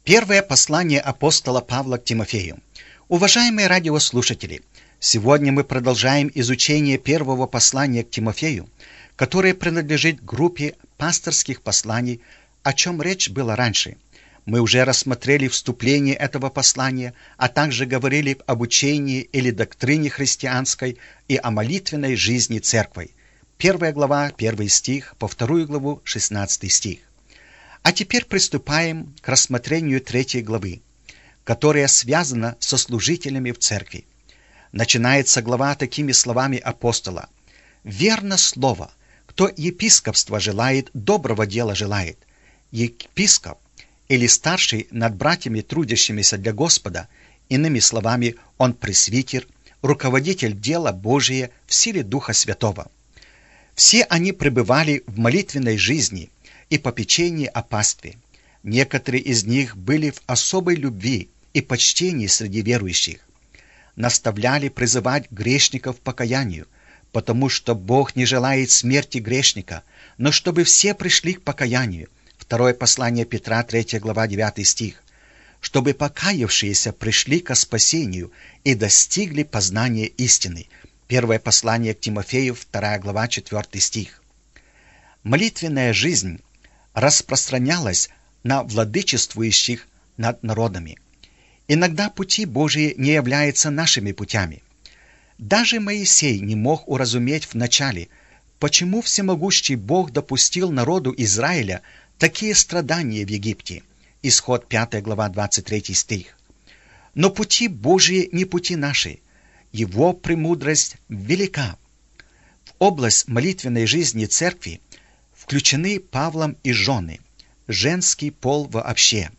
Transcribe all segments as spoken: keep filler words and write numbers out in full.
Первое послание апостола Павла к Тимофею. Уважаемые радиослушатели, сегодня мы продолжаем изучение первого послания к Тимофею, которое принадлежит группе пасторских посланий, о чем речь была раньше. Мы уже рассмотрели вступление этого послания, а также говорили об учении или доктрине христианской и о молитвенной жизни церкви. Первая глава, первый стих, по вторую главу, шестнадцатый стих. А теперь приступаем к рассмотрению третьей главы, которая связана со служителями в церкви. Начинается глава такими словами апостола: «Верно слово, кто епископство желает, доброго дела желает». Епископ или старший над братьями, трудящимися для Господа, иными словами, он пресвитер, руководитель дела Божия в силе Духа Святого. Все они пребывали в молитвенной жизни и попечении о пастве. Некоторые из них были в особой любви и почтении среди верующих. Наставляли призывать грешников к покаянию, потому что Бог не желает смерти грешника, но чтобы все пришли к покаянию. Второе послание Петра, третья глава, девятый стих. Чтобы покаявшиеся пришли ко спасению и достигли познания истины. Первое послание к Тимофею, вторая глава, четвертый стих. Молитвенная жизнь распространялась на владычествующих над народами. Иногда пути Божии не являются нашими путями. Даже Моисей не мог уразуметь вначале, почему всемогущий Бог допустил народу Израиля такие страдания в Египте. Исход пятая глава, двадцать третий стих. Но пути Божии не пути наши. Его премудрость велика. В область молитвенной жизни церкви включены Павлом и жены, женский пол вообще.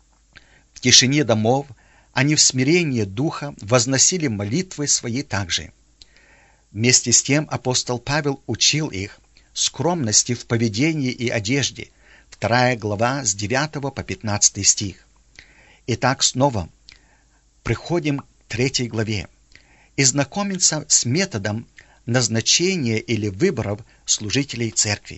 В тишине домов они в смирении духа возносили молитвы свои также. Вместе с тем апостол Павел учил их скромности в поведении и одежде. Вторая глава с девятого по пятнадцатый стих. Итак, снова приходим к третьей главе и знакомимся с методом назначения или выборов служителей церкви.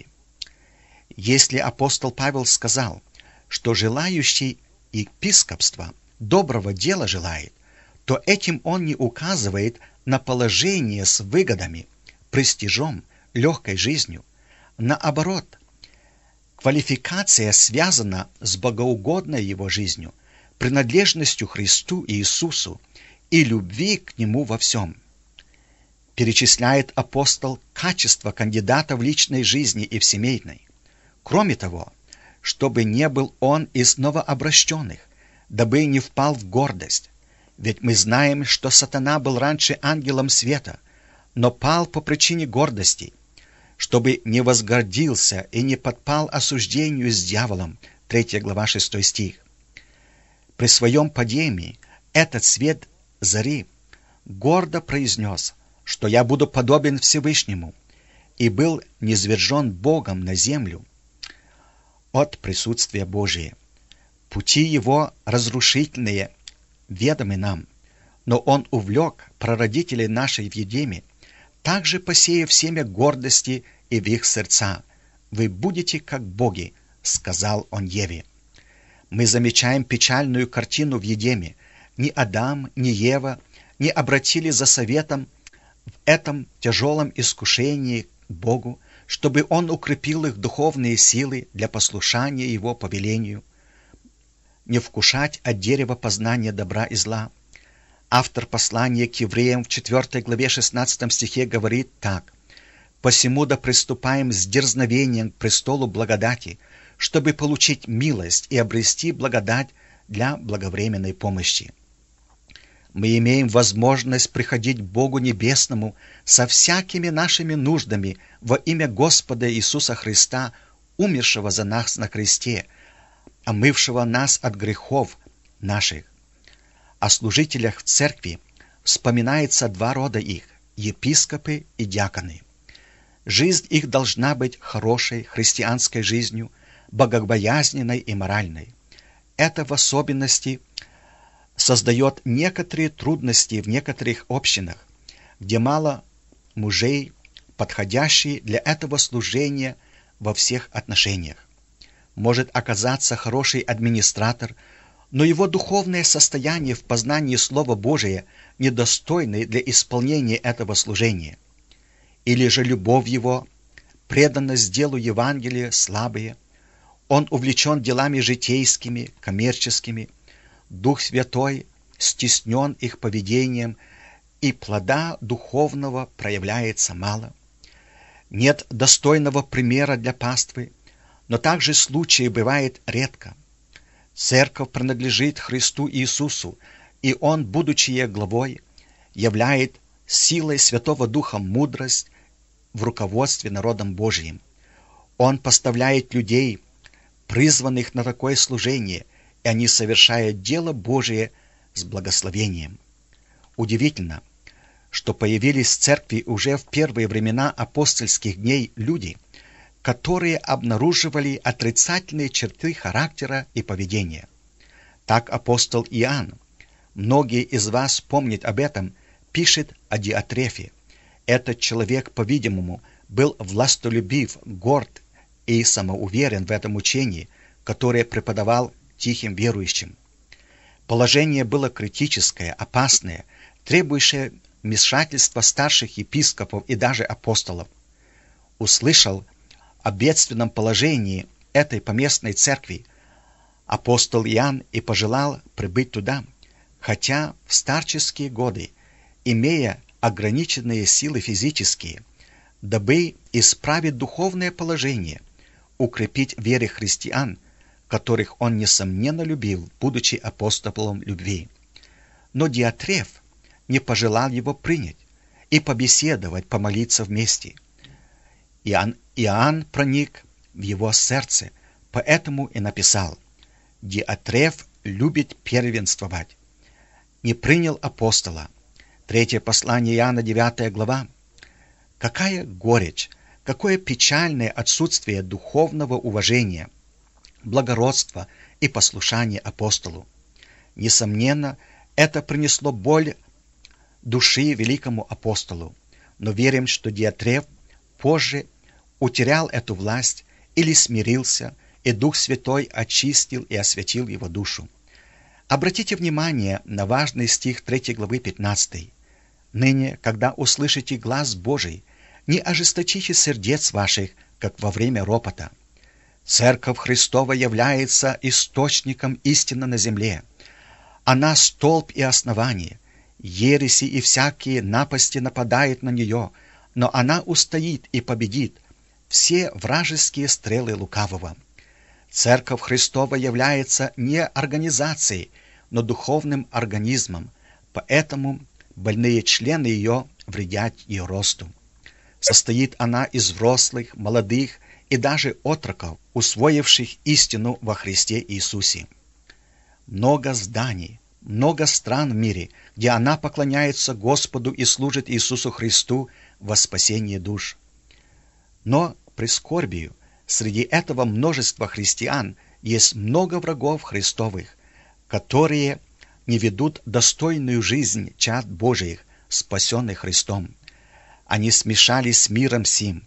Если апостол Павел сказал, что желающий епископства доброго дела желает, то этим он не указывает на положение с выгодами, престижом, легкой жизнью. Наоборот, квалификация связана с богоугодной его жизнью, принадлежностью Христу и Иисусу и любви к Нему во всем. Перечисляет апостол качества кандидата в личной жизни и в семейной. Кроме того, чтобы не был он из новообращенных, дабы не впал в гордость. Ведь мы знаем, что сатана был раньше ангелом света, но пал по причине гордости, чтобы не возгордился и не подпал осуждению с дьяволом. Третья глава, шестой стих. При своем падении этот свет зари гордо произнес, что я буду подобен Всевышнему, и был низвержен Богом на землю от присутствия Божия. Пути его разрушительные ведомы нам, но он увлек прародителей нашей в Едеме, также посеяв семя гордости и в их сердца. «Вы будете как боги», — сказал он Еве. Мы замечаем печальную картину в Едеме. Ни Адам, ни Ева не обратили за советом в этом тяжелом искушении к Богу, чтобы Он укрепил их духовные силы для послушания Его повелению, не вкушать от дерева познания добра и зла. Автор послания к евреям в четвёртой главе шестнадцатом стихе говорит так: «Посему да приступаем с дерзновением к престолу благодати, чтобы получить милость и обрести благодать для благовременной помощи». Мы имеем возможность приходить к Богу Небесному со всякими нашими нуждами во имя Господа Иисуса Христа, умершего за нас на кресте, омывшего нас от грехов наших. О служителях в церкви вспоминается два рода их – епископы и диаконы. Жизнь их должна быть хорошей христианской жизнью, богобоязненной и моральной. Это в особенности создает некоторые трудности в некоторых общинах, где мало мужей, подходящие для этого служения во всех отношениях. Может оказаться хороший администратор, но его духовное состояние в познании Слова Божия недостойны для исполнения этого служения. Или же любовь его, преданность делу Евангелия слабые, он увлечен делами житейскими, коммерческими, Дух Святой стеснен их поведением, и плода духовного проявляется мало. Нет достойного примера для паствы, но также случаи бывает редко. Церковь принадлежит Христу Иисусу, и Он, будучи ее главой, являет силой Святого Духа мудрость в руководстве народом Божьим. Он поставляет людей, призванных на такое служение, и они совершают дело Божие с благословением. Удивительно, что появились в церкви уже в первые времена апостольских дней люди, которые обнаруживали отрицательные черты характера и поведения. Так апостол Иоанн, многие из вас помнят об этом, пишет о Диотрефе. Этот человек, по-видимому, был властолюбив, горд и самоуверен в этом учении, которое преподавал тихим верующим. Положение было критическое, опасное, требующее вмешательства старших епископов и даже апостолов. Услышал о бедственном положении этой поместной церкви апостол Иоанн и пожелал прибыть туда, хотя в старческие годы, имея ограниченные силы физические, дабы исправить духовное положение, укрепить в вере христиан, которых он несомненно любил, будучи апостолом любви. Но Диотреф не пожелал его принять и побеседовать, помолиться вместе. Иоанн, Иоанн проник в его сердце, поэтому и написал: «Диотреф любит первенствовать». Не принял апостола. Третье послание Иоанна, девятая глава. Какая горечь, какое печальное отсутствие духовного уважения, благородства и послушания апостолу. Несомненно, это принесло боль души великому апостолу, но верим, что Диотреф позже утерял эту власть или смирился, и Дух Святой очистил и осветил его душу. Обратите внимание на важный стих третьей главы пятнадцатой. «Ныне, когда услышите глас Божий, не ожесточите сердец ваших, как во время ропота». Церковь Христова является источником истины на земле. Она столб и основание. Ереси и всякие напасти нападают на нее, но она устоит и победит все вражеские стрелы лукавого. Церковь Христова является не организацией, но духовным организмом, поэтому больные члены ее вредят ее росту. Состоит она из взрослых, молодых и даже отроков, усвоивших истину во Христе Иисусе. Много зданий, много стран в мире, где она поклоняется Господу и служит Иисусу Христу во спасение душ. Но прискорбию, среди этого множества христиан есть много врагов Христовых, которые не ведут достойную жизнь чад Божиих, спасенных Христом. Они смешались с миром сим,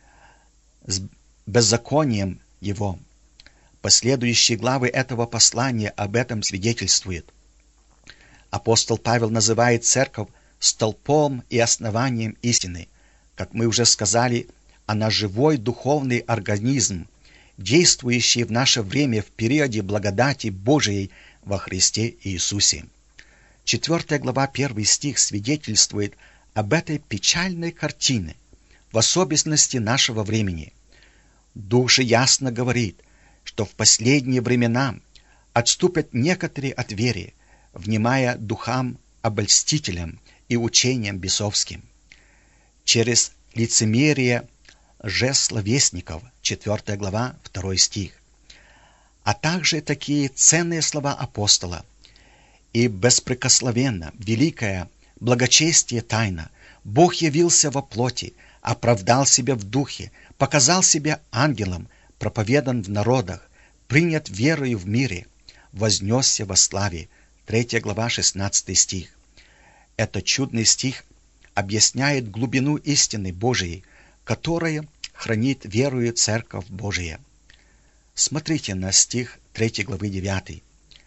с беззаконием его. Последующие главы этого послания об этом свидетельствуют. Апостол Павел называет церковь столпом и основанием истины. Как мы уже сказали, она живой духовный организм, действующий в наше время в периоде благодати Божией во Христе Иисусе. Четвертая глава, первый стих свидетельствует об этой печальной картине, в особенности нашего времени. Дух же ясно говорит, что в последние времена отступят некоторые от веры, внимая духам обольстителям и учениям бесовским. Через лицемерие лжесловесников, четвертая глава, второй стих. А также такие ценные слова апостола: «И беспрекословенно, великая, благочестие тайна, Бог явился во плоти, оправдал себя в духе, показал себя ангелом, проповедан в народах, принят верою в мире, вознесся во славе». Третья глава, шестнадцатый стих. Этот чудный стих объясняет глубину истины Божией, которая хранит верою Церковь Божия. Смотрите на стих третьей главы девятой.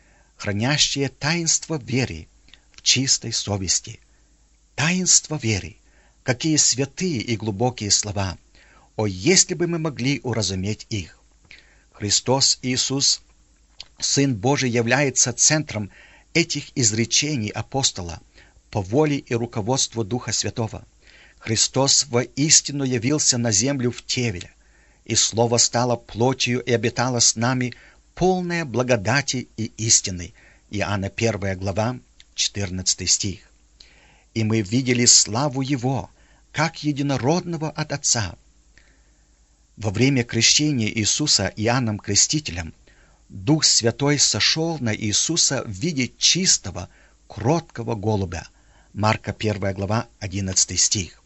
хранящее таинство веры в чистой совести. Таинство веры. Какие святые и глубокие слова! О, если бы мы могли уразуметь их! Христос Иисус, Сын Божий, является центром этих изречений апостола по воле и руководству Духа Святого. Христос воистину явился на землю в теле, и Слово стало плотью и обитало с нами, полное благодати и истины. Иоанна первая глава, четырнадцатый стих. И мы видели славу Его, как единородного от Отца. Во время крещения Иисуса Иоанном Крестителем Дух Святой сошел на Иисуса в виде чистого, кроткого голубя. Марка первая глава, одиннадцатый стих.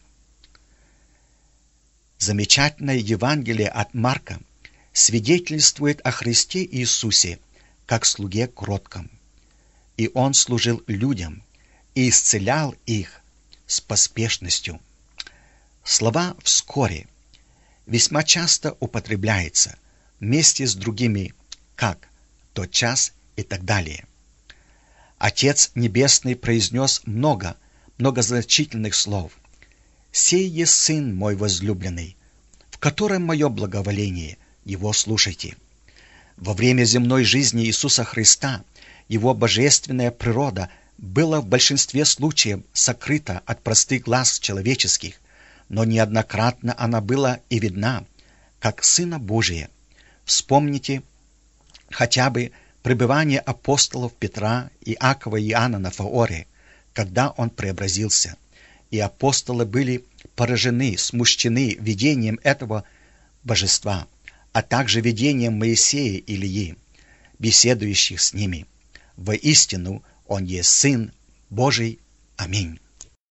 Замечательное Евангелие от Марка свидетельствует о Христе Иисусе как слуге кротком. И Он служил людям и исцелял их с поспешностью. Слова «вскоре» весьма часто употребляется вместе с другими «как», «тотчас» и так далее. Отец Небесный произнес много, многозначительных слов. «Сей есть Сын мой возлюбленный, в котором мое благоволение, Его слушайте». Во время земной жизни Иисуса Христа Его божественная природа была в большинстве случаев сокрыта от простых глаз человеческих, но неоднократно она была и видна, как Сына Божия. Вспомните хотя бы пребывание апостолов Петра, Иакова и Иоанна на Фаоре, когда он преобразился, и апостолы были поражены, смущены видением этого божества, а также видением Моисея и Илии, беседующих с ними. Воистину, Он есть Сын Божий. Аминь.